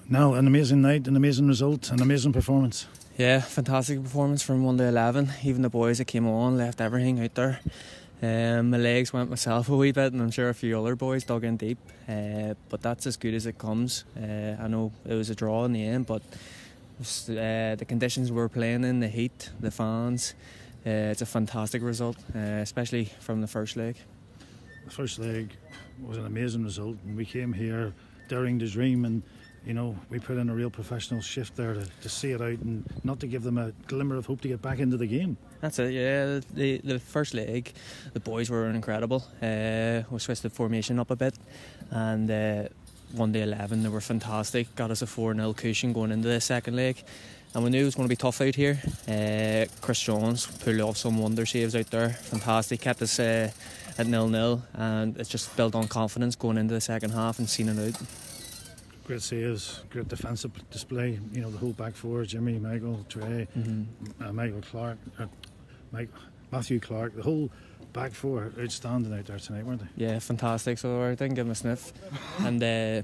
Now, an amazing night, an amazing result, an amazing performance. Yeah, fantastic performance from 1 to 11. Even the boys that came on left everything out there. My legs went myself a wee bit, and I'm sure a few other boys dug in deep. But that's as good as it comes. I know it was a draw in the end, but the conditions we were playing in, the heat, the fans, it's a fantastic result, especially from the first leg. The first leg was an amazing result, and we came here daring to dream, and we put in a real professional shift there to see it out and not to give them a glimmer of hope to get back into the game. That's it, yeah. The first leg, the boys were incredible. We switched the formation up a bit, and 1 to 11, they were fantastic. Got us a 4-0 cushion going into the second leg, and we knew it was going to be tough out here. Chris Jones pulled off some wonder saves out there. Fantastic, kept us at 0-0, and it's just built on confidence going into the second half and seeing it out. Great saves, great defensive display. The whole back four: Jimmy, Michael, Trey, Michael Clark, Matthew Clark. The whole back four outstanding out there tonight, weren't they? Yeah, fantastic. So I didn't give them a sniff, and they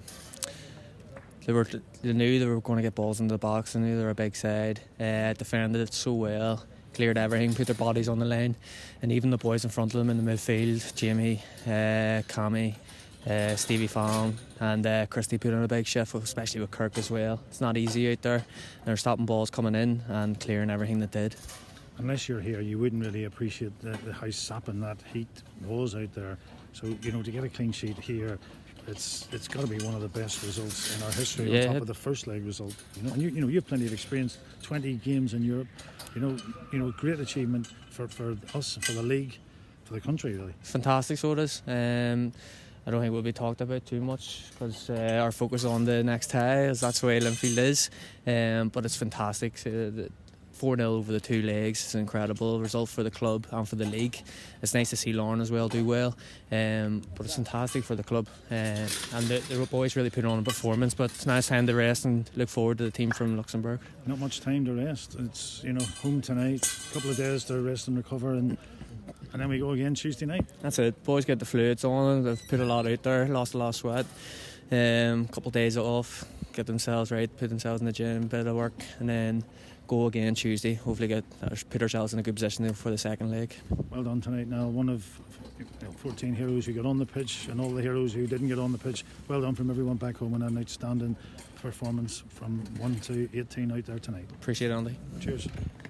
knew they were going to get balls into the box. They knew they were a big side. Defended it so well, cleared everything, put their bodies on the line, and even the boys in front of them in the midfield: Jamie, Cammy, Stevie Fallon and Christy put on a big shift, especially with Kirk as well. It's not easy out there. They're stopping balls coming in and clearing everything they did. Unless you're here, you wouldn't really appreciate how sapping that heat was out there. So to get a clean sheet here, it's got to be one of the best results in our history. Yeah. On top of the first leg result, and you have plenty of experience, 20 games in Europe. Great achievement for us, for the league, for the country, really. Fantastic, so it is. I don't think we'll be talked about too much because our focus on the next tie, as that's the way Linfield is. But it's fantastic. 4-0 over the two legs is an incredible result for the club and for the league. It's nice to see Lauren as well do well, but it's fantastic for the club. And the boys really put on a performance, but it's now time to rest and look forward to the team from Luxembourg. Not much time to rest. It's home tonight, a couple of days to rest and recover, and then we go again Tuesday night. That's it. Boys get the fluids on. They've put a lot out there, lost a lot of sweat. Couple of days off, get themselves right, put themselves in the gym, bit of work, and then go again Tuesday. Hopefully put ourselves in a good position for the second leg. Well done tonight, Niall. One of 14 heroes who got on the pitch, and all the heroes who didn't get on the pitch. Well done from everyone back home, and an outstanding performance from 1 to 18 out there tonight. Appreciate it, Andy. Cheers.